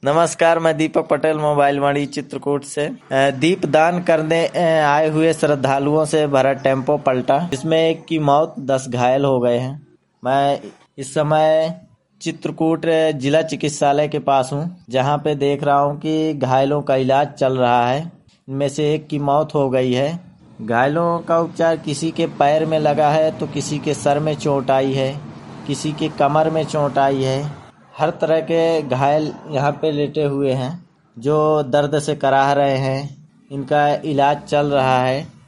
नमस्कार, मैं दीपक पटेल मोबाइल वाणी चित्रकूट से। दीप दान करने आए हुए श्रद्धालुओं से भरा टेम्पो पलटा, जिसमें एक की मौत 10 घायल हो गए हैं। मैं इस समय चित्रकूट जिला चिकित्सालय के पास हूं, जहां पे देख रहा हूं कि घायलों का इलाज चल रहा है। इनमें से एक की मौत हो गई है। घायलों का उपचार किसी के पैर में लगा है तो किसी के सर में चोट आई है, किसी के कमर में चोट आई है। हर तरह के घायल यहाँ पे लेटे हुए हैं जो दर्द से कराह रहे हैं। इनका इलाज चल रहा है।